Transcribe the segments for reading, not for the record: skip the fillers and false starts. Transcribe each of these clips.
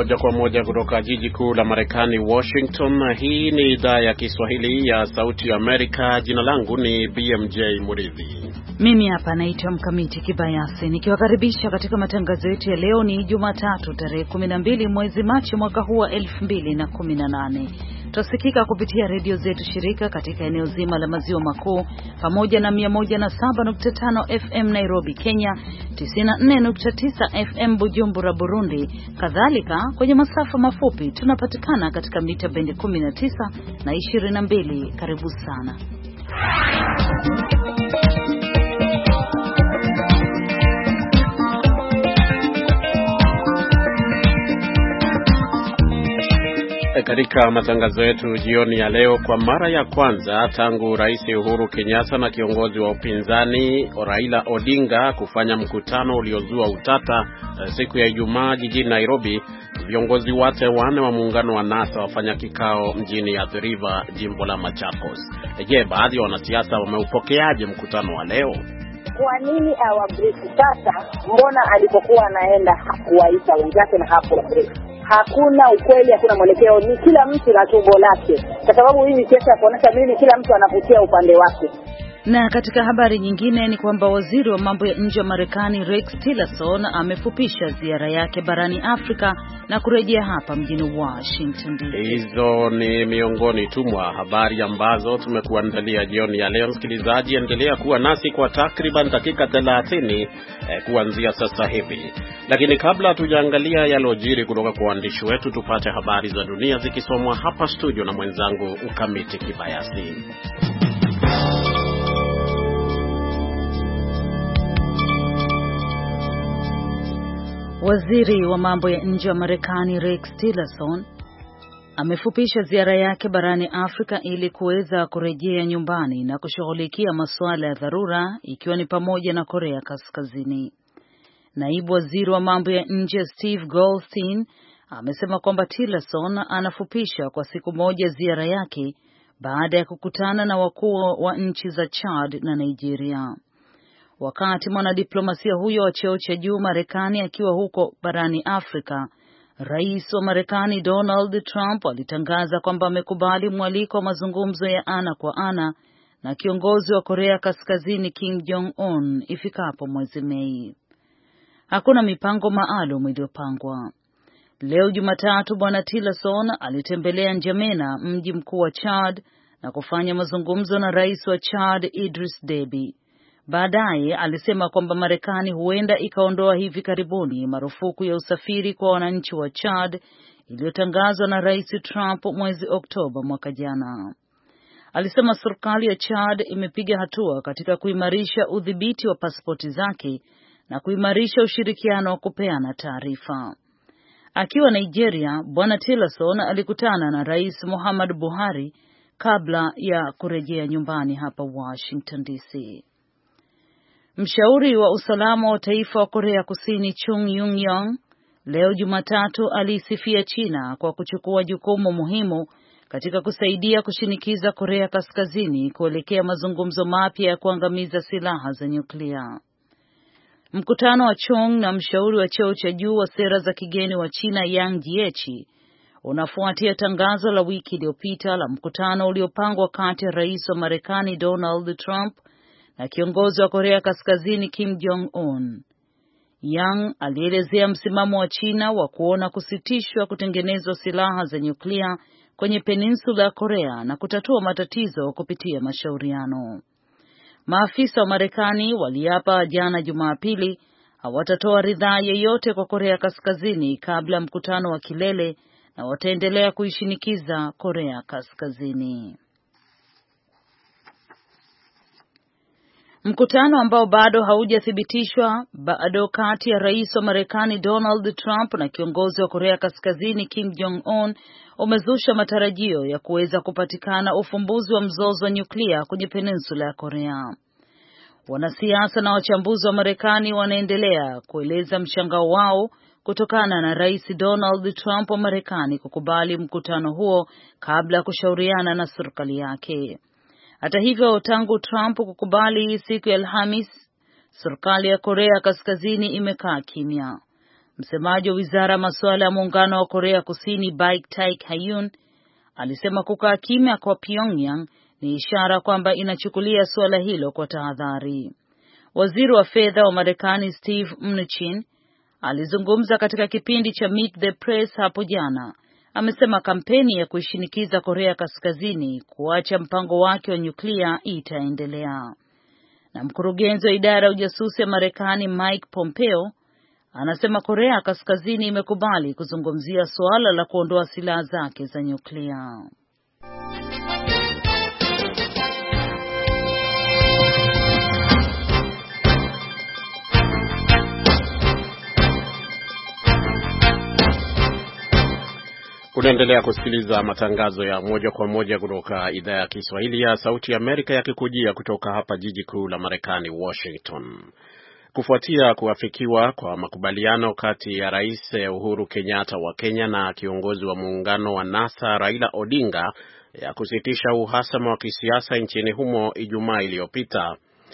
moja kwa moja kutoka jiji kuu la Marekani, Washington. Hii ni idhaa ya Kiswahili ya Sauti ya Amerika. Jina langu ni BMJ Muridhi. Mimi hapa naitwa Mkamiti Kibayasi nikiwakaribisha katika matangazo yetu ya leo. Ni Jumatatu tarehe 12 mwezi Machi mwaka huu wa 2018. Tusikika kupitia redio zetu shirika katika eneo zima la maziwa makuu pamoja na 107.5 FM Nairobi, Kenya, 94.9 FM Bujumbura, Burundi. Kadhalika kwenye masafa mafupi tunapatikana katika mita bendi 19 na 22. Karibu sana. Katika matangazo yetu jioni ya leo, kwa mara ya kwanza tangu Rais Uhuru Kenyatta na kiongozi wa upinzani Raila Odinga kufanya mkutano uliozua utata siku ya Ijumaa jijini Nairobi, viongozi wote wane wa muungano wa NASA wafanya kikao mjini Athi River, jimbo la Machakos. Je, baadhi ya wanasiasa wameupokeaje mkutano wa leo? Kwa nini awabrifu sasa? Mbona alipokuwa anaenda hakuwaita wenzake na hakuwabrifu? Hakuna ukweli, hakuna mwelekeo, ni kila mtu na tumbo lake, kwa sababu hii ni siasa ya kuonesha mimi kila mtu anavutia upande wake. Na katika habari nyingine ni kwamba waziri wa mambo ya nje wa Marekani Rex Tillerson amefupisha ziara yake barani Afrika na kurejea hapa mjini Washington DC. Hizo ni miongoni tu mwa habari ambazo tumekuandalia jioni ya leo. Msikilizaji, endelea kuwa nasi kwa takriban dakika 30 kuanzia sasa hivi. Lakini kabla tujaangalia yalojiri kutoka kwa waandishi wetu, tupate habari za dunia zikisomwa hapa studio na mwenzangu Mkamiti Kibayasi. Waziri wa mambo ya nje wa Marekani Rex Tillerson amefupisha ziara yake barani Afrika ili kuweza kurejea nyumbani na kushughulikia masuala ya dharura, ikiwa ni pamoja na Korea Kaskazini. Naibu waziri wa mambo ya nje Steve Goldstein amesema kwamba Tillerson anafupisha kwa siku moja ziara yake baada ya kukutana na wakuu wa nchi za Chad na Nigeria. Wakati mwanadiplomasia huyo wa cheo cha juu Marekani akiwa huko barani Afrika, Rais wa Marekani Donald Trump alitangaza kwamba amekubali mwaliko wa mazungumzo ya ana kwa ana na kiongozi wa Korea Kaskazini Kim Jong-un ifikapo mwezi Mei. Hakuna mipango maalum iliyopangwa. Leo Jumatatu, Bwana Tillerson alitembelea N'Djamena, mji mkuu wa Chad, na kufanya mazungumzo na Rais wa Chad Idris Deby. Baadaye alisema kwamba Marekani huenda ikaondoa hivi karibuni marufuku ya usafiri kwa wananchi wa Chad iliyotangazwa na Rais Trump mwezi Oktoba mwaka jana. Alisema serikali ya Chad imepiga hatua katika kuimarisha udhibiti wa pasipoti zake na kuimarisha ushirikiano wa kupeana taarifa. Akiwa Nigeria, Bwana Tillerson alikutana na Rais Muhammad Buhari kabla ya kurejea nyumbani hapa Washington DC. Mshauri wa usalama wa taifa wa Korea Kusini Chung Eui-yong leo Jumatatu alisifia China kwa kuchukua jukumu muhimu katika kusaidia kushinikiza Korea Kaskazini kuelekea mazungumzo mapya ya kuangamiza silaha za nyuklia. Mkutano wa Chung na mshauri wa cheo cha juu wa sera za kigeni wa China Yang Jiechi unafuatia tangazo la wiki iliyopita la mkutano uliopangwa kati ya rais wa Marekani Donald Trump na kiongozi wa Korea Kaskazini Kim Jong-un. Yang alielezea msimamo wa China wa kuona kusitishwa kutengenezwa silaha za nyuklia kwenye peninsula ya Korea na kutatua matatizo kupitia mashauriano. Maafisa wa Marekani waliapa jana Jumapili hawatatoa ridhaa yeyote kwa Korea Kaskazini kabla ya mkutano wa kilele na wataendelea kuishinikiza Korea Kaskazini. Mkutano ambao bado haujathibitishwa bado kati ya rais wa Marekani Donald Trump na kiongozi wa Korea Kaskazini Kim Jong-un umezusha matarajio ya kuweza kupatikana ufumbuzi wa mzozo wa nyuklia kwenye peninsula ya Korea. Wanasiasa na wachambuzi wa Marekani wanaendelea kueleza mshangao wao kutokana na Rais Donald Trump wa Marekani kukubali mkutano huo kabla ya kushauriana na serikali yake. Hata hivyo, tangu Trump kukubali siku ya Alhamis, serikali ya Korea Kaskazini imekaa kimya. Msemaji wa wizara ya masuala ya muungano wa Korea Kusini Baik-taek Hayun alisema kukaa kimya kwa Pyongyang ni ishara kwamba inachukulia suala hilo kwa tahadhari. Waziri wa fedha wa Marekani Steve Mnuchin alizungumza katika kipindi cha Meet the Press hapo jana. Amesema kampeni ya kuishinikiza Korea Kaskazini kuacha mpango wake wa nyuklia itaendelea. Na mkurugenzi wa idara ya ujasusi ya Marekani Mike Pompeo anasema Korea Kaskazini imekubali kuzungumzia suala la kuondoa silaha zake za nyuklia. Unaendelea kusikiliza matangazo ya moja kwa moja kutoka idhaa ya Kiswahili ya Sauti ya Amerika yakikujia kutoka hapa jiji kuu la Marekani, Washington. Kufuatia kuafikiwa kwa makubaliano kati ya Rais Uhuru Kenyatta wa Kenya na kiongozi wa muungano wa NASA Raila Odinga ya kusitisha uhasama wa kisiasa nchini humo Ijumaa iliyopita,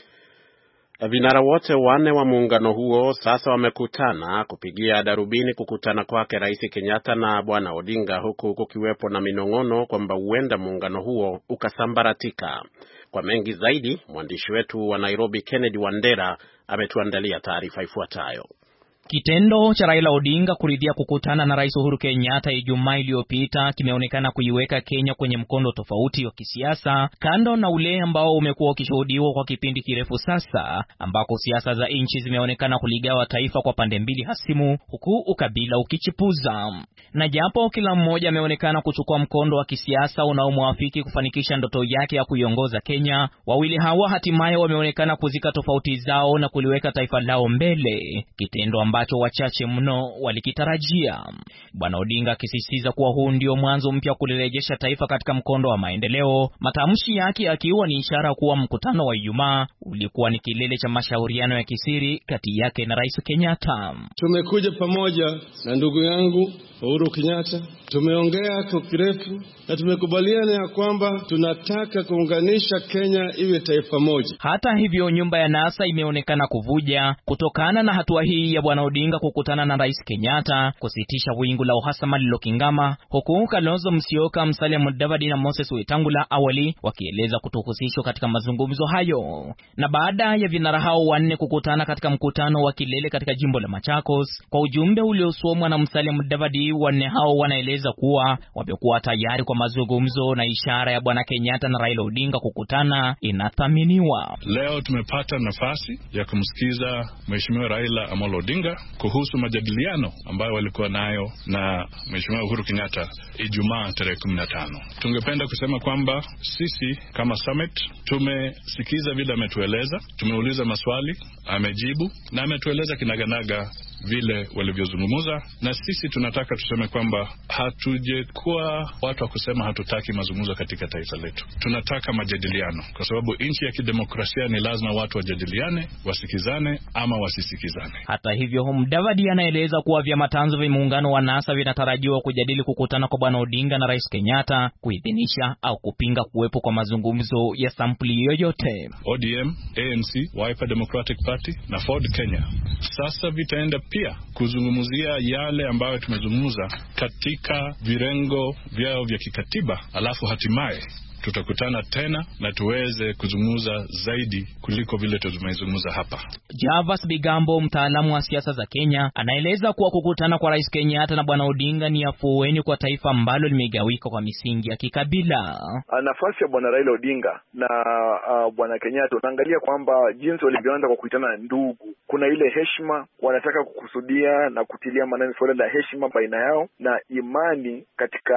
vinara wote wanne wa muungano huo sasa wamekutana kupigia darubini kukutana kwake Rais Kenyatta na Bwana Odinga, huku kukiwepo na minong'ono kwamba huenda muungano huo ukasambaratika. Kwa mengi zaidi, mwandishi wetu wa Nairobi Kennedy Wandera ametuandalia taarifa ifuatayo. Kitendo cha Raila Odinga kuridhia kukutana na Rais Uhuru Kenyatta Ijumaa iliyopita kimeonekana kuiweka Kenya kwenye mkondo tofauti wa kisiasa, kando na ule ambao umekuwa ukishuhudiwa kwa kipindi kirefu sasa, ambako siasa za nchi zimeonekana kuligawa taifa kwa pande mbili hasimu, huku ukabila ukichipuza. Na japo kila mmoja ameonekana kuchukua mkondo wa kisiasa unaomwafiki kufanikisha ndoto yake ya kuiongoza Kenya, wawili hawa hatimaye wameonekana kuzika tofauti zao na kuliweka taifa lao mbele, kitendo ambacho wachache mno walikitarajia. Bwana Odinga akisisitiza kuwa huu ndio mwanzo mpya kulirejesha taifa katika mkondo wa maendeleo, matamshi yake akiwa ni ishara kuwa mkutano wa Ijumaa ulikuwa ni kilele cha mashauriano ya kisiri kati yake na Rais Kenyatta. Tumekuja pamoja na ndugu yangu Uhuru Kenyatta, tumeongea kwa kirefu na tumekubaliana ya kwamba tunataka kuunganisha Kenya iwe taifa moja. Hata hivyo, nyumba ya NASA imeonekana kuvuja kutokana na hatua hii ya Bwana Odinga kukutana na Rais Kenyatta kusitisha wingu la uhasama lilokingama, huku Kalonzo Musyoka, Musalia Mudavadi na Moses Wetangula awali wakieleza kutohusishwa katika mazungumzo hayo. Na baada ya vinara hao wanne kukutana katika mkutano wa kilele katika jimbo la Machakos, kwa ujumbe uliosomwa na Musalia Mudavadi, wanne hao wanaeleza kuwa wamekuwa tayari kwa mazungumzo na ishara ya Bwana Kenyatta na Raila Odinga kukutana inathaminiwa. Leo tumepata nafasi ya kumsikiza Mheshimiwa Raila Amolo Odinga kuhusu majadiliano ambayo walikuwa nayo na Mheshimiwa Uhuru Kenyatta Ijumaa tarehe 15. Tungependa kusema kwamba sisi kama summit tumesikiza vile ametueleza, tumeuliza maswali, amejibu na ametueleza kinaganaga vile walivyozungumza, na sisi tunataka tuseme kwamba hatujekuwa watu wa kusema hatutaki mazungumzo katika taifa letu. Tunataka majadiliano, kwa sababu nchi ya kidemokrasia ni lazima watu wajadiliane, wasikizane ama wasisikizane. Hata hivyo, Mudavadi anaeleza kuwa vyama tanzu vya muungano wa NASA vinatarajiwa kujadili kukutana kwa Bwana Odinga na Rais Kenyatta kuidhinisha au kupinga kuwepo kwa mazungumzo ya sampuli yoyote. ODM, ANC, Wiper Democratic Party na Ford Kenya sasa vitaenda pia kuzungumzia yale ambayo tumezungumza katika virengo vyao vya kikatiba, alafu hatimaye tutakutana tena na tuweze kuzungumza zaidi kuliko vile tumezungumza hapa. Javas Bigambo, mtaalamu wa siasa za Kenya, anaeleza kuwa kukutana kwa Rais Kenyatta na Bwana Odinga ni afueni kwa taifa ambalo limegawika kwa misingi ya kikabila. Nafasi ya Bwana Raila Odinga na Bwana Kenyatta, unaangalia kwamba jinsi walivyoanza kwa kuitana ndugu, kuna ile heshima, wanataka kukusudia na kutilia maanani swala la heshima baina yao na imani katika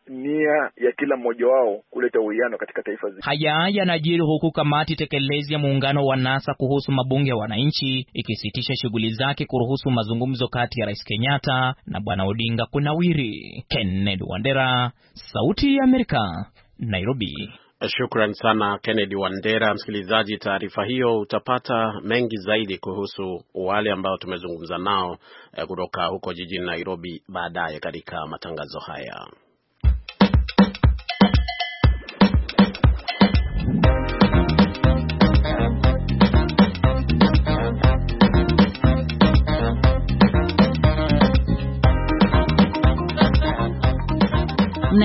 nia ya kila mmoja wao kuleta uwiano katika taifa zima. Haya yanajiri huku kamati tekelezi ya muungano wa NASA kuhusu mabunge ya wananchi ikisitisha shughuli zake kuruhusu mazungumzo kati ya Rais Kenyatta na Bwana Odinga kunawiri. Kennedy Wandera, Sauti ya Amerika, Nairobi. Shukran sana Kennedy Wandera. Msikilizaji, taarifa hiyo utapata mengi zaidi kuhusu wale ambao tumezungumza nao kutoka huko jijini Nairobi baadaye katika matangazo haya.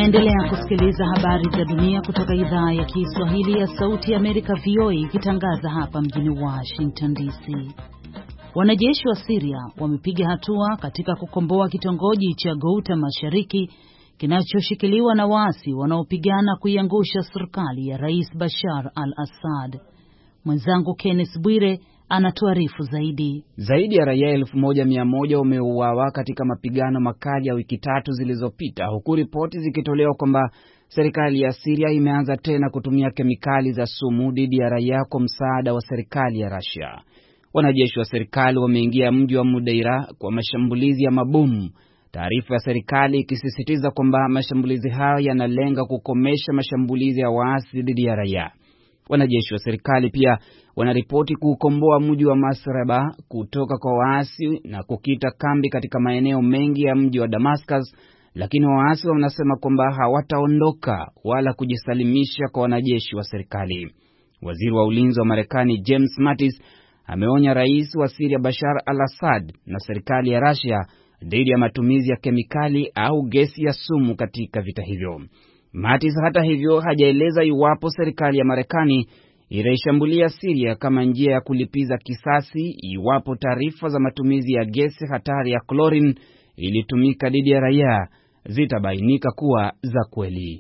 Unaendelea kusikiliza habari za dunia kutoka idhaa ya Kiswahili ya Sauti ya Amerika VOA ikitangaza hapa mjini Washington DC. Wanajeshi wa Syria wamepiga hatua katika kukomboa kitongoji cha Ghouta Mashariki kinachoshikiliwa na waasi wanaopigana kuiangusha serikali ya Rais Bashar al-Assad. Mwenzangu Kenneth Bwire anatuarifu zaidi. Zaidi ya raia 1100 wameuawa katika mapigano makali ya wiki 3 zilizopita, huku ripoti zikitolewa kwamba serikali ya Syria imeanza tena kutumia kemikali za sumu dhidi ya raia kwa msaada wa serikali ya Russia. Wanajeshi wa serikali wameingia mji wa Mudaira kwa mashambulizi ya mabomu, taarifa ya serikali ikisisitiza kwamba mashambulizi hayo yanalenga kukomesha mashambulizi ya waasi dhidi ya raia. Wanajeshi wa serikali pia wanaripoti kuukomboa mji wa Masraba kutoka kwa waasi na kukita kambi katika maeneo mengi ya mji wa Damascus, lakini waasi wanasema kwamba hawataondoka wala kujisalimisha kwa wanajeshi wa serikali. Waziri wa ulinzi wa Marekani James Mattis ameonya rais wa Syria Bashar al-Assad na serikali ya Russia dhidi ya matumizi ya kemikali au gesi ya sumu katika vita hivyo. Mattis hata hivyo hajaeleza iwapo serikali ya Marekani itaishambulia Syria kama njia ya kulipiza kisasi iwapo taarifa za matumizi ya gesi hatari ya chlorine ilitumika dhidi ya raia zitabainika kuwa za kweli.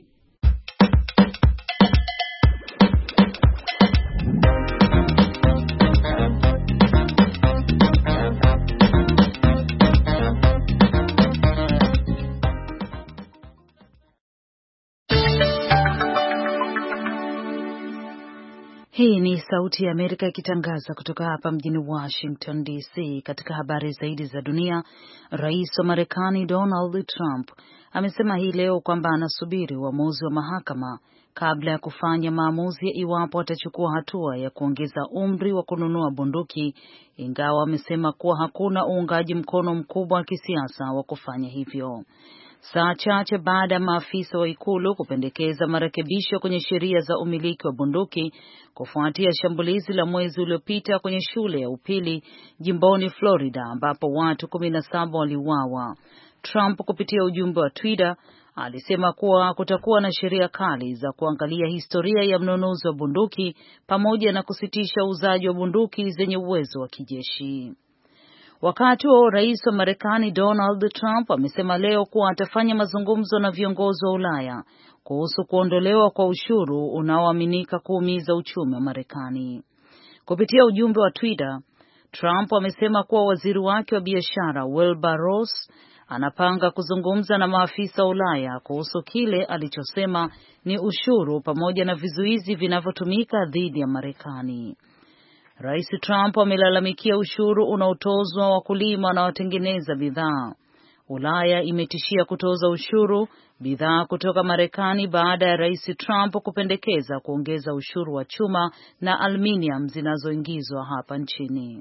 Hii ni Sauti ya Amerika ikitangaza kutoka hapa mjini Washington DC. Katika habari zaidi za dunia, Rais wa Marekani Donald Trump amesema hii leo kwamba anasubiri uamuzi wa mahakama kabla ya kufanya maamuzi iwapo atachukua hatua ya kuongeza umri wa kununua bunduki, ingawa amesema kuwa hakuna uungaji mkono mkubwa wa kisiasa wa kufanya hivyo. Saa chache baada ya maafisa wa ikulu kupendekeza marekebisho kwenye sheria za umiliki wa bunduki kufuatia shambulizi la mwezi uliopita kwenye shule ya upili jimboni Florida ambapo watu 17 waliuawa, Trump kupitia ujumbe wa Twitter alisema kuwa kutakuwa na sheria kali za kuangalia historia ya mnunuzi wa bunduki pamoja na kusitisha uuzaji wa bunduki zenye uwezo wa kijeshi. Wakati wa rais wa Marekani Donald Trump amesema leo kuwa atafanya mazungumzo na viongozi wa Ulaya kuhusu kuondolewa kwa ushuru unaoaminika kuumiza uchumi wa Marekani. Kupitia ujumbe wa Twitter, Trump amesema kuwa waziri wake wa biashara Wilbur Ross anapanga kuzungumza na maafisa wa Ulaya kuhusu kile alichosema ni ushuru pamoja na vizuizi vinavyotumika dhidi ya Marekani. Rais Trump amelalamikia ushuru unaotozwa wakulima na watengeneza bidhaa. Ulaya imetishia kutoza ushuru bidhaa kutoka Marekani baada ya Rais Trump kupendekeza kuongeza ushuru wa chuma na aluminium zinazoingizwa hapa nchini.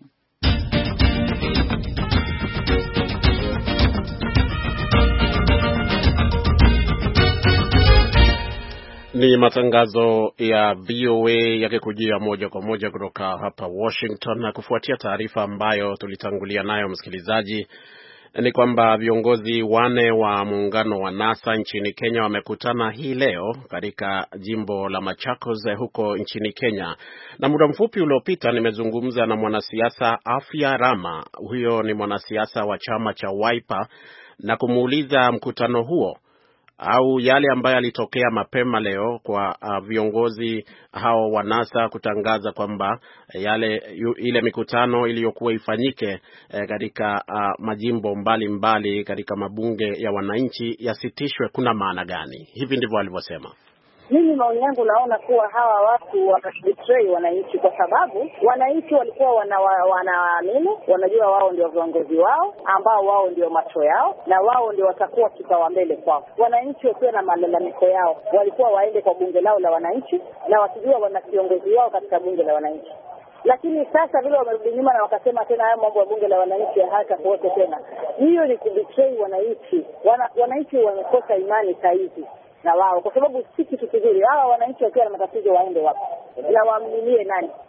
Ni matangazo ya VOA yakikujia moja kwa moja kutoka hapa Washington, na kufuatia taarifa ambayo tulitangulia nayo msikilizaji, ni kwamba viongozi 4 wa muungano wa NASA nchini Kenya wamekutana hii leo katika jimbo la Machakos huko nchini Kenya. Na muda mfupi uliopita nimezungumza na mwanasiasa Afya Rama, huyo ni mwanasiasa wa chama cha Wiper, na kumuuliza mkutano huo au yale ambayo yalitokea mapema leo kwa viongozi hao wa NASA kutangaza kwamba ile mikutano iliyokuwa ifanyike katika majimbo mbalimbali katika mabunge ya wananchi yasitishwe, kuna maana gani? Hivi ndivyo alivyosema. Mimi maoni yangu naona kuwa hawa watu wanabetray wananchi, kwa sababu wananchi walikuwa wanaamini, wanajua wao ndio viongozi wao ambao wao ndio macho yao na wao ndio watakuwa kipao mbele kwao. Wananchi wakiwa na malalamiko yao walikuwa waende kwa bunge lao la wananchi na wakijua wana kiongozi wao katika bunge la wananchi. Lakini sasa vile wamerudi nyuma na wakasema tena haya mambo ya bunge la wananchi hata kuote tena, hiyo ni kubetray wananchi. Wananchi wamekosa imani saizi na wao, kwa sababu si kitu kizuri. Hawa wananchi wakiwa na matatizo waende wapi na waamlilie nani?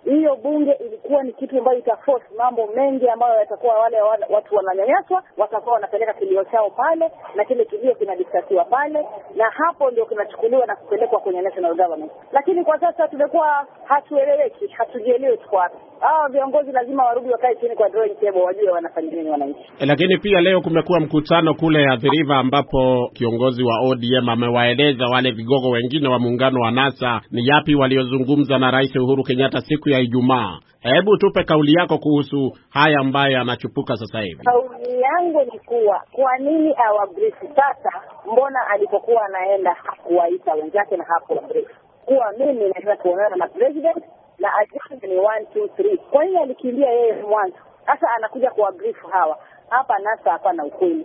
Hiyo bunge ilikuwa ni kitu ambayo itaforce mambo mengi ambayo yatakuwa wale watu wananyanyaswa watakuwa wanapeleka kilio chao pale, na kile kilio kinadiskasiwa pale, na hapo ndio kinachukuliwa na kupelekwa kwenye national government. Lakini kwa sasa tumekuwa hatueleweki, hatujielewi kwa wapi. Hao viongozi lazima warudi wakae chini kwa drawing table, wajue wanafanya nini wananchi. Lakini pia leo kumekuwa mkutano kule Athi River ambapo kiongozi wa ODM amewaeleza wale vigogo wengine wa muungano wa NASA ni yapi waliozungumza na Rais Uhuru Kenyatta siku ya Ijumaa. Hebu tupe kauli yako kuhusu haya ambayo anachupuka sasa hivi. Kauli yangu ni kuwa kwa nini awabrief sasa? Mbona alipokuwa anaenda hakuwaita wenzake na hakuwabrief? Kuwa mimi nataka kuonana na president na ajenda ni 1 2 3. Kwa hiyo alikimbia yeye mwanzo. Sasa anakuja kuwabrief hawa. Hapa NASA hapana ukweli.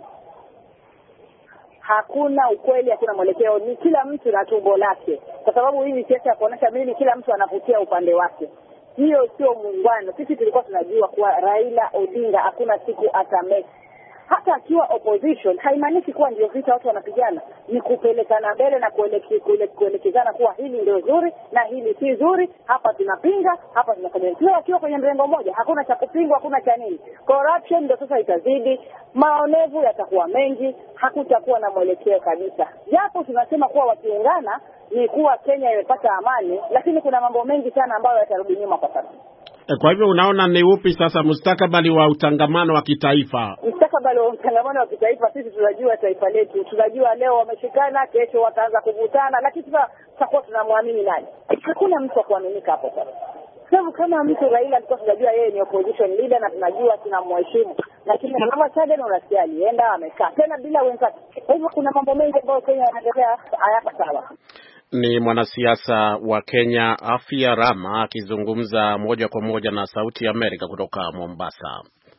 Hakuna ukweli, hakuna mwelekeo, ni kila mtu na tumbo lake. Kwa sababu hii siasa ya kuonesha mimi kila mtu anavutia upande wake. Hiyo sio muungano. Sisi tulikuwa tunajua kuwa Raila Odinga hakuna siku atamesi. Hata akiwa opposition haimaanishi kuwa ndio vita watu wanapigana, ni kupelekana mbele na kuelekezana kuwa hili ndio zuri na hili si zuri, hapa tunapinga, hapa tunafanya. Sio akiwa kwenye mrengo mmoja, hakuna cha kupingwa, hakuna cha nini. Corruption ndio sasa itazidi, maonevu yatakuwa mengi, hakutakuwa na mwelekeo kabisa. Japo tunasema kuwa wakiungana ni kuwa Kenya imepata amani, lakini kuna mambo mengi sana ambayo yatarudi nyuma kwa sasa. Kwa hivyo unaona ni upi sasa mustakabali wa utangamano wa kitaifa? Mustakabali wa utangamano wa kitaifa, sisi tunajua taifa letu. Tunajua leo wameshikana, kesho wataanza kuvutana, lakini sasa tutakuwa tunamwamini nani? Hakuna mtu wa kuaminika hapo sasa. Sababu kama mtu Raila alikuwa tunajua yeye ni opposition leader na tunajua tunamheshimu. Lakini kama sasa unasikia alienda amekaa tena bila wenzake. Kwa hivyo kuna mambo mengi ambayo Kenya yanaendelea hayapa sawa. Ni mwanasiasa wa Kenya Afia Rama akizungumza moja kwa moja na Sauti ya Amerika kutoka Mombasa.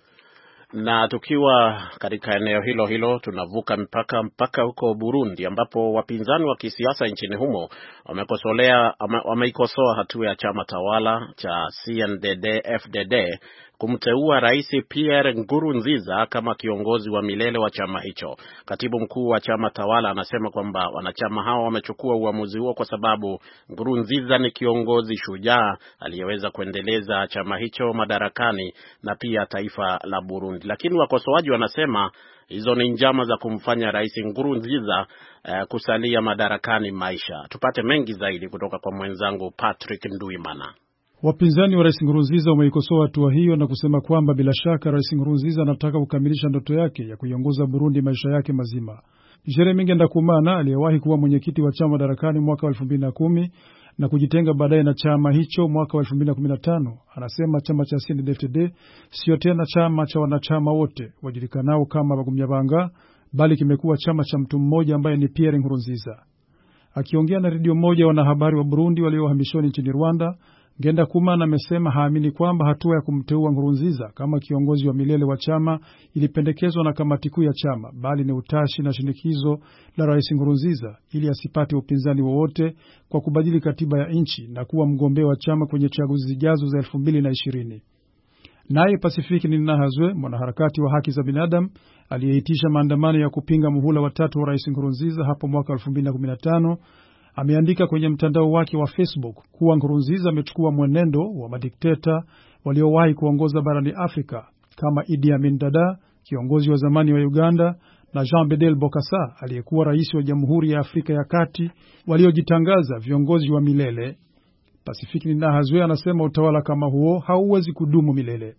Na tukiwa katika eneo hilo hilo tunavuka mpaka huko Burundi ambapo wapinzani wa kisiasa nchini humo wameikosoa hatua ya chama tawala cha CNDD-FDD kumteua Rais Pierre Nkurunziza kama kiongozi wa milele wa chama hicho. Katibu mkuu wa chama tawala anasema kwamba wanachama hao wamechukua uamuzi huo kwa sababu Nkurunziza ni kiongozi shujaa aliyeweza kuendeleza chama hicho madarakani na pia taifa la Burundi. Lakini wakosoaji wanasema hizo ni njama za kumfanya Rais Nkurunziza kusalia madarakani maisha. Tupate mengi zaidi kutoka kwa mwenzangu Patrick Nduimana. Wapinzani wa Rais Nkurunziza wameikosoa hatua hiyo na kusema kwamba bila shaka Rais Nkurunziza anataka kukamilisha ndoto yake ya kuiongoza Burundi maisha yake mazima. Jeremy Ngendakumana aliyewahi kuwa mwenyekiti wa chama madarakani mwaka wa 2010 na kujitenga baadaye na chama hicho mwaka wa 2015 anasema chama cha CNDD-FDD sio tena chama cha wanachama wote wajulikanao kama Bagumyabanga, bali kimekuwa chama cha mtu mmoja ambaye ni Pierre Nkurunziza. Akiongea na redio moja wanahabari wa Burundi waliohamishwa nchini Rwanda, Ngendakumana amesema haamini kwamba hatua ya kumteua Nkurunziza kama kiongozi wa milele wa chama ilipendekezwa na kamati kuu ya chama, bali ni utashi na shinikizo la Rais Nkurunziza ili asipate upinzani wowote kwa kubadili katiba ya nchi na kuwa mgombea wa chama kwenye chaguzi zijazo za 2020. Naye Pasifiki Ninahazwe, mwanaharakati wa haki za binadamu aliyeitisha maandamano ya kupinga muhula wa 3 wa Rais Nkurunziza hapo mwaka 2015, ameandika kwenye mtandao wake wa Facebook kuwa Nkurunziza amechukua mwenendo wa madikteta waliowahi kuongoza barani Afrika kama Idi Amin Dada, kiongozi wa zamani wa Uganda, na Jean Bedel Bokassa aliyekuwa rais wa Jamhuri ya Afrika ya Kati, waliojitangaza viongozi wa milele. Pasifiki Ninahazwe anasema utawala kama huo hauwezi kudumu milele.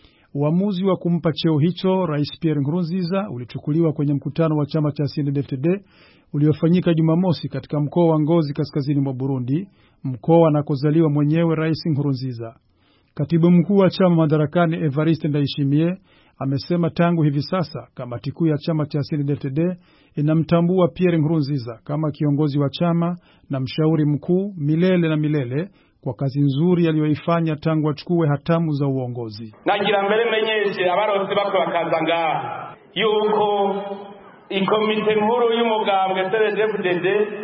Uamuzi wa kumpa cheo hicho Rais Pierre Nkurunziza ulichukuliwa kwenye mkutano wa chama cha CNDD-FDD uliofanyika Jumamosi katika mkoa wa Ngozi kaskazini mwa Burundi, mkoa anakozaliwa mwenyewe Rais Nkurunziza. Katibu mkuu wa chama madarakani Evariste Ndayishimiye amesema tangu hivi sasa kamati kuu ya chama cha CNDD-FDD inamtambua Pierre Nkurunziza kama kiongozi wa chama na mshauri mkuu milele na milele kwa kazi nzuri aliyoifanya tangu achukue hatamu za uongozi. Nagira mbere menyeshe abaronzi bakwe bakazanga yuko ikomite nkuru y'umugambwe CNDD-FDD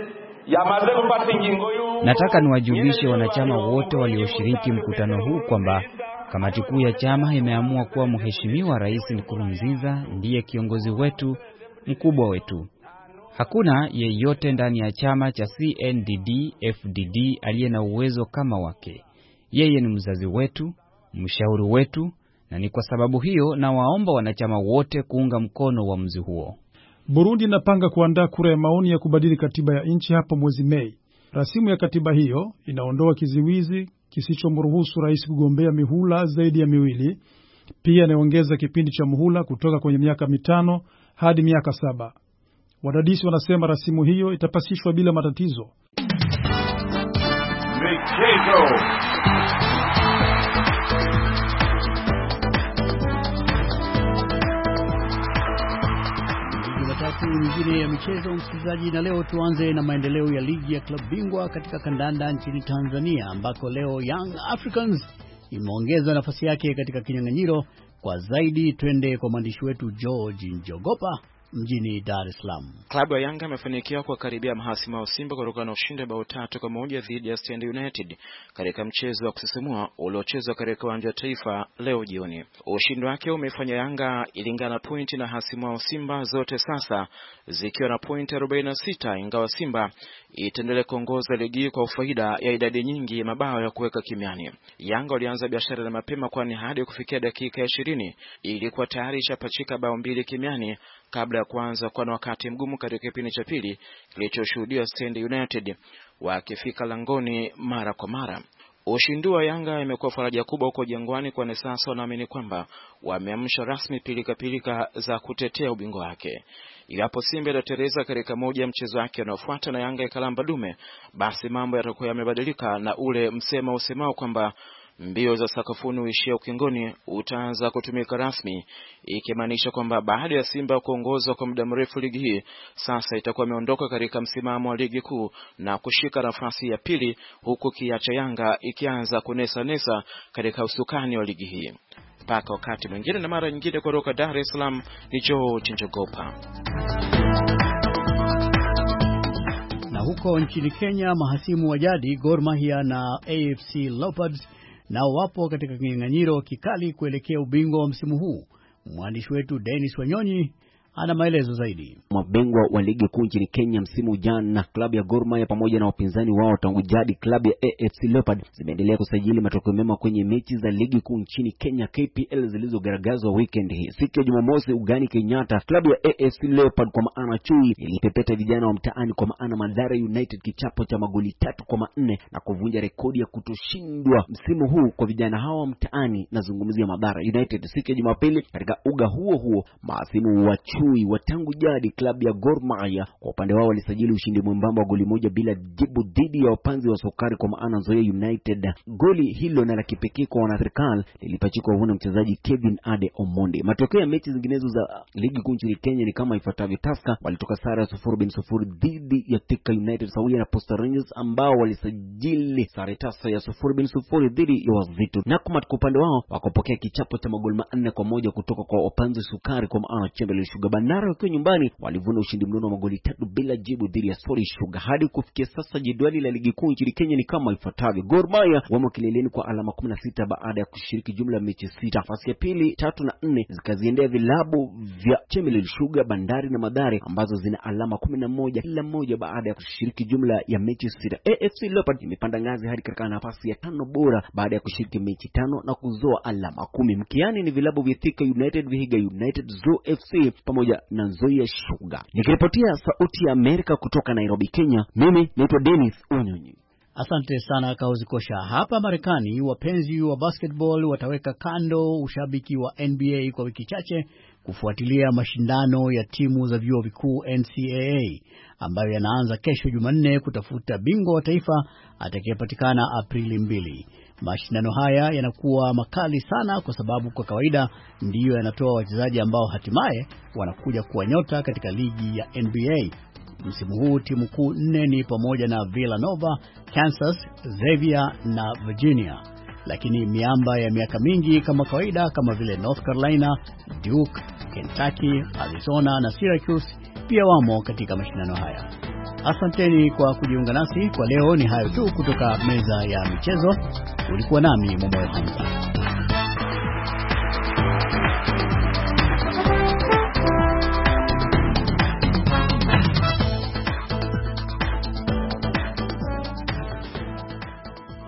yamaze kupata ingingo yu. Nataka niwajulishe wanachama wote walioshiriki mkutano huu kwamba kamati kuu ya chama imeamua kuwa Mheshimiwa Rais Nkurunziza ndiye kiongozi wetu, mkubwa wetu. Hakuna yeyote ndani ya chama cha CNDD-FDD aliye na uwezo kama wake. Yeye ni mzazi wetu, mshauri wetu, na ni kwa sababu hiyo na waomba wanachama wote kuunga mkono uamuzi huo. Burundi inapanga kuandaa kura ya maoni ya kubadili katiba ya nchi hapo mwezi Mei. Rasimu ya katiba hiyo inaondoa kiziwizi kisichomruhusu rais kugombea mihula zaidi ya 2. Pia inaongeza kipindi cha muhula kutoka kwenye miaka 5 hadi miaka 7. Wadadisi wanasema rasimu hiyo itapasishwa bila matatizo. Michezo. Nyingine ya michezo msikilizaji, na leo tuanze na maendeleo ya ligi ya klabu bingwa katika kandanda nchini Tanzania, ambako leo Young Africans imeongeza nafasi yake katika kinyang'anyiro kwa zaidi. Twende kwa mwandishi wetu George Njogopa mjini Dar es Salaam. Klabu ya Yanga imefanikiwa kukaribia mahasimu wa Simba kutokana na ushindi bao 3-1 dhidi ya Stand United katika mchezo wa kusisimua uliochezwa katika uwanja wa Taifa leo jioni. Ushindi wake umefanya Yanga ilingana pointi na hasimu wa Simba zote sasa zikiwa na pointi 46, ingawa Simba itaendelea kuongoza ligi kwa faida ya idadi nyingi ya mabao ya kuweka kimiani. Yanga walianza biashara na mapema, kwani hadi kufikia dakika ya 20 ilikuwa tayari ishapachika bao 2 kimiani kabla ya kuanza kwa wakati mgumu katika kipindi cha pili kilichoshuhudia Stand United wakifika langoni mara kwa mara. Ushindi wa Yanga imekuwa faraja kubwa huko Jangwani, kwani sasa wanaamini kwamba wameamsha rasmi pilika za kutetea ubingwa wake. Iwapo Simba itatereza katika moja ya mchezo wake unaofuata na Yanga ikalamba dume, basi mambo yatakuwa yamebadilika na ule msemo usemao kwamba mbio za sakafuni uishia ukingoni utaanza kutumika rasmi, ikimaanisha kwamba baada ya Simba kuongoza kwa muda mrefu ligi hii, sasa itakuwa imeondoka katika msimamo wa ligi kuu na kushika nafasi ya pili, huku kiacha Yanga ikianza kunesa katika usukani wa ligi hii. Mpaka wakati mwingine na mara nyingine, kutoka Dar es Salaam ni George Njogopa. Na huko nchini Kenya, mahasimu wa jadi Gor Mahia na AFC Leopards nao wapo katika kinyang'anyiro kikali kuelekea ubingwa wa msimu huu. Mwandishi wetu Dennis Wanyonyi ana maelezo zaidi. Mabingwa wa ligi kuu nchini Kenya msimu jana, klabu ya Gor Mahia pamoja na wapinzani wao tangu jadi klabu ya AFC Leopards zimeendelea kusajili matokeo mema kwenye mechi za ligi kuu nchini Kenya KPL zilizogaragazwa weekend hii. Siku ya Jumamosi ugani Kenyatta, klabu ya AFC Leopards kwa maana chui ilipepeta vijana wa mtaani kwa maana Mathare United kichapo cha magoli 3-4 na kuvunja rekodi ya kutoshindwa msimu huu kwa vijana hawa wa mtaani. Nazungumzia Mathare United. Siku ya Jumapili katika uga huo maasimu wa wa tangu jadi klabu ya Gor Mahia kwa upande wao walisajili ushindi mwembamba wa goli 1 bila jibu dhidi ya wapanzi wa sokari kwa maana Nzoia United. Goli hilo na la kipekee kwa wanaserikali lilipachikwa uvuna mchezaji Kevin Ade Omondi. Matokeo ya mechi zinginezo za ligi kuu nchini Kenya ni kama ifuatavyo. Tusker walitoka sare ya 0-0 dhidi ya Thika United, sawia na Posta Rangers ambao walisajili sare tasa ya 0-0 dhidi ya Wazito. Nakumatt kwa upande wao wakapokea kichapo cha magoli 4-1 kutoka kwa wapanzi sukari kwa maana Chamberlain Sugar. Bandari wakiwa nyumbani walivuna ushindi mnono wa magoli 3 bila jibu dhidi ya Sori Sugar. Hadi kufikia sasa jedwali la ligi kuu nchini Kenya ni kama ifuatavyo. Gor Mahia wamo kileleni kwa alama 16 baada ya kushiriki jumla ya mechi 6. Nafasi ya pili, 3 na 4 zikaziendea vilabu vya Chamberlain Sugar, Bandari na Mathare ambazo zina alama 11 kila moja baada ya kushiriki jumla ya mechi 6. AFC Leopards imepanda ngazi hadi katika nafasi ya 5 bora baada ya kushiriki mechi 5 na kuzoa alama 10. Mkiani ni vilabu vya Thika United, Vihiga United, Zoo FC pamoja na Nzoia Sugar. Nikiripotia Sauti ya Amerika kutoka Nairobi, Kenya, mimi naitwa Dennis Wanyonyi. Asante sana Kauzi Kosha. Hapa Marekani, wapenzi wa basketball wataweka kando ushabiki wa NBA kwa wiki chache kufuatilia mashindano ya timu za vyuo vikuu NCAA ambayo yanaanza kesho Jumanne kutafuta bingwa wa taifa atakayepatikana Aprili 2. Mashindano haya yanakuwa makali sana kwa sababu kwa kawaida ndiyo yanatoa wachezaji ambao hatimaye wanakuja kuwa nyota katika ligi ya NBA. Msimu huu timu kuu 4 ni pamoja na Villanova, Kansas, Xavier na Virginia. Lakini miamba ya miaka mingi kama kawaida kama vile North Carolina, Duke, Kentucky, Arizona na Syracuse pia wamo katika mashindano haya. Asanteni kwa kujiunga nasi kwa leo. Ni hayo tu kutoka meza ya michezo. Ulikuwa nami Momoyo Hamza.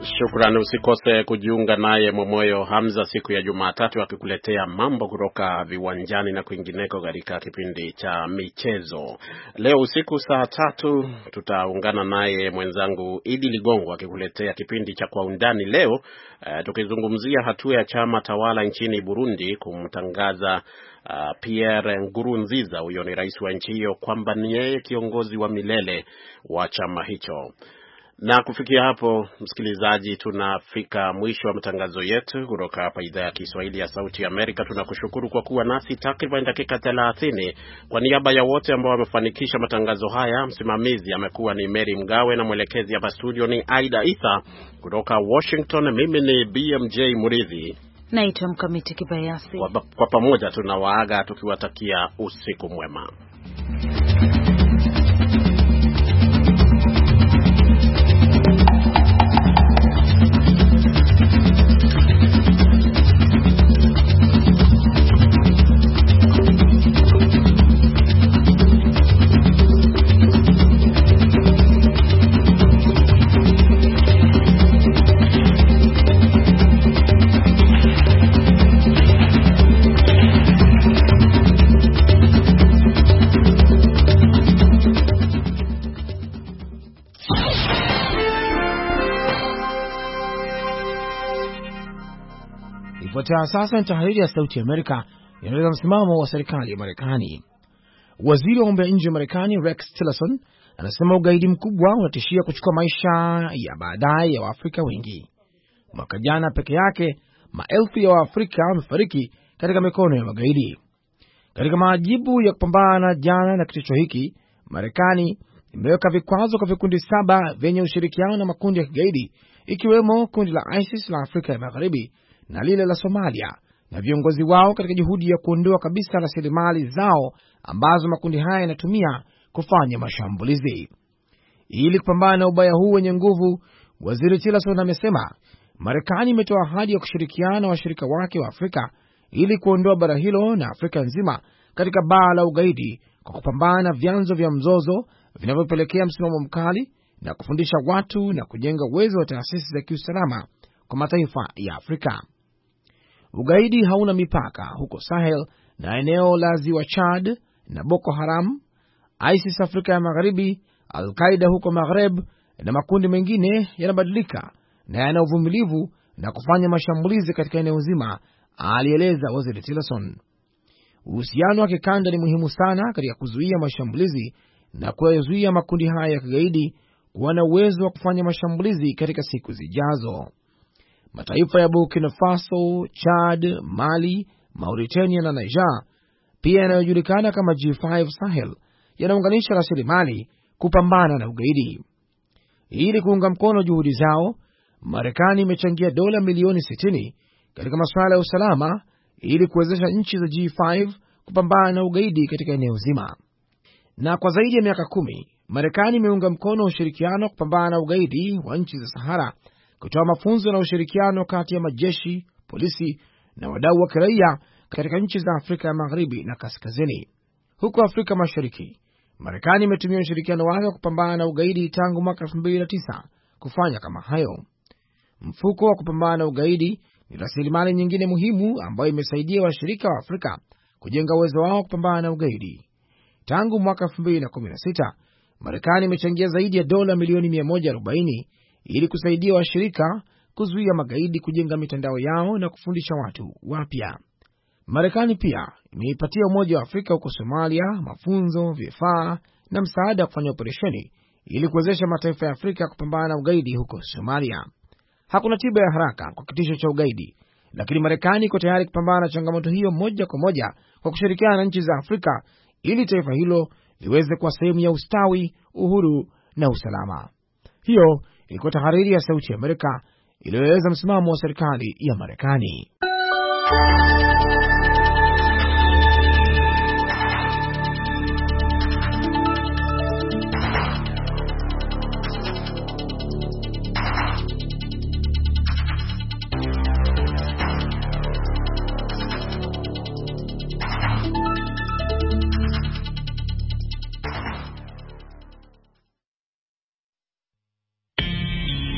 Shukrani. Usikose kujiunga naye Momoyo Hamza siku ya Jumatatu akikuletea mambo kutoka viwanjani na kwingineko katika kipindi cha michezo. Leo usiku saa 3 tutaungana naye mwenzangu Idi Ligongo akikuletea kipindi cha Kwa Undani leo, tukizungumzia hatua ya chama tawala nchini Burundi kumtangaza Pierre Nkurunziza, huyo ni rais wa nchi hiyo, kwamba ni yeye kiongozi wa milele wa chama hicho. Na kufikia hapo, msikilizaji, tunafika mwisho wa matangazo yetu kutoka hapa idhaa ya Kiswahili ya Sauti ya Amerika. Tunakushukuru kwa kuwa nasi takriban dakika 30. Kwa niaba ya wote ambao wamefanikisha matangazo haya, msimamizi amekuwa ni Mary Mgawe na mwelekezi hapa studio ni Aida Isa. Kutoka Washington, mimi ni BMJ Muridhi. Naitwa Mkamiti Kibayasi. Kwa pamoja tunawaaga tukiwatakia usiku mwema. Sasa ni tahariri ya Sauti ya Amerika inaeleza msimamo wa serikali ya Marekani. Waziri wa mambo ya nje wa Marekani Rex Tillerson anasema ugaidi mkubwa unatishia kuchukua maisha ya baadaye ya Waafrika wengi. Mwaka jana peke yake maelfu ya Waafrika wamefariki katika mikono ya magaidi. Katika majibu ya kupambana jana na kitisho hiki, Marekani imeweka vikwazo kwa vikundi 7 vyenye ushirikiano na makundi ya kigaidi, ikiwemo kundi la ISIS la Afrika ya Magharibi na lile la Somalia, na viongozi wao katika juhudi ya kuondoa kabisa rasilimali zao ambazo makundi haya yanatumia kufanya mashambulizi. Ili kupambana na ubaya huu wenye nguvu, Waziri Tillerson amesema Marekani imetoa ahadi ya kushirikiana na washirika wake wa Afrika ili kuondoa bara hilo na Afrika nzima katika baa la ugaidi kwa kupambana na vyanzo vya mzozo vinavyopelekea msimamo mkali na kufundisha watu na kujenga uwezo wa taasisi za kiusalama kwa mataifa ya Afrika. Ugaidi hauna mipaka huko Sahel na eneo la Ziwa Chad, na Boko Haram, ISIS Afrika ya Magharibi, Al-Qaeda huko Maghreb na makundi mengine yanabadilika na yana uvumilivu na kufanya mashambulizi katika eneo zima, alieleza Waziri Tillerson. Uhusiano wa kikanda ni muhimu sana katika kuzuia mashambulizi na kuzuia makundi haya ya kigaidi kuwa na uwezo wa kufanya mashambulizi katika siku zijazo. Mataifa ya Burkina Faso, Chad, Mali, Mauritania na Niger, pia yanayojulikana kama G5 Sahel, yanaunganisha rasilimali kupambana na ugaidi. Ili kuunga mkono juhudi zao, Marekani imechangia dola milioni 60 katika masuala ya usalama ili kuwezesha nchi za G5 kupambana na ugaidi katika eneo zima. Na kwa zaidi ya miaka 10, Marekani imeunga mkono ushirikiano kupambana na ugaidi wa nchi za Sahara, kutoa mafunzo na ushirikiano kati ya majeshi, polisi na wadau wa kiraia katika nchi za Afrika ya Magharibi na Kaskazini. Huko Afrika Mashariki, Marekani imetumia ushirikiano wake kupambana na ugaidi tangu mwaka 2009 kufanya kama hayo. Mfuko wa kupambana na ugaidi ni rasilimali nyingine muhimu ambayo imesaidia washirika wa Afrika kujenga uwezo wao kupambana na ugaidi. Tangu mwaka 2016, Marekani imechangia zaidi ya dola milioni 140 ili kusaidia washirika kuzuia magaidi kujenga mitandao yao na kufundisha watu wapya. Marekani pia imeipatia Umoja wa Afrika huko Somalia mafunzo, vifaa na msaada wa kufanya operesheni ili kuwezesha mataifa ya Afrika kupambana na ugaidi huko Somalia. Hakuna tiba ya haraka kwa kitisho cha ugaidi, lakini Marekani iko tayari kupambana na changamoto hiyo moja kwa moja kwa kushirikiana na nchi za Afrika ili taifa hilo liweze kuwa sehemu ya ustawi, uhuru na usalama. Hiyo ilikuwa tahariri ya Sauti ya Amerika iliyoeleza msimamo wa serikali ya Marekani.